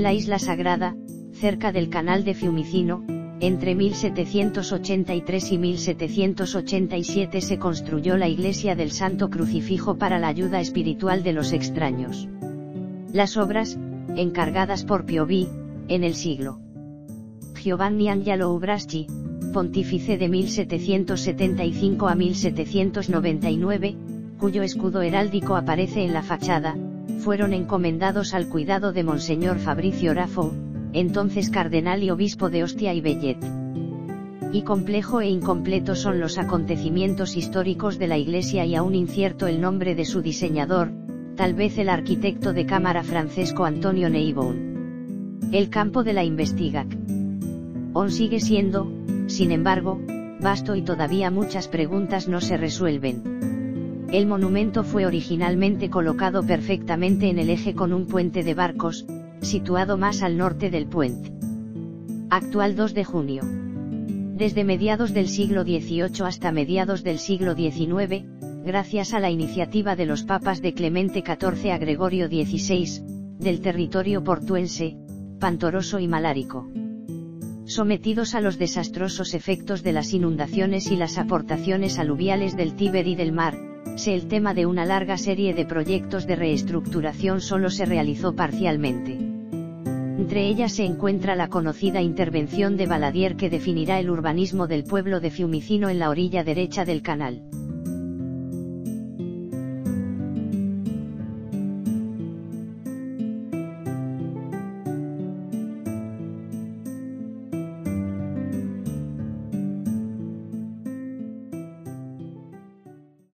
la Isla Sagrada, cerca del canal de Fiumicino. Entre 1783 y 1787 se construyó la iglesia del Santo Crucifijo para la ayuda espiritual de los extraños. Las obras, encargadas por Piovi, en el siglo Giovanni Angelo Braschi, pontífice de 1775 a 1799, cuyo escudo heráldico aparece en la fachada, fueron encomendados al cuidado de Monseñor Fabricio Raffo, entonces cardenal y obispo de Ostia y Bellet. Y complejo e incompleto son los acontecimientos históricos de la iglesia y aún incierto el nombre de su diseñador, tal vez el arquitecto de cámara Francesco Antonio Neiboun. El campo de la investigación sigue siendo, sin embargo, vasto y todavía muchas preguntas no se resuelven. El monumento fue originalmente colocado perfectamente en el eje con un puente de barcos, situado más al norte del puente actual 2 de junio. Desde mediados del siglo XVIII hasta mediados del siglo XIX, gracias a la iniciativa de los papas de Clemente XIV a Gregorio XVI, del territorio portuense, pantoroso y malárico. Sometidos a los desastrosos efectos de las inundaciones y las aportaciones aluviales del Tíber y del Mar, el tema de una larga serie de proyectos de reestructuración solo se realizó parcialmente. Entre ellas se encuentra la conocida intervención de Valadier que definirá el urbanismo del pueblo de Fiumicino en la orilla derecha del canal.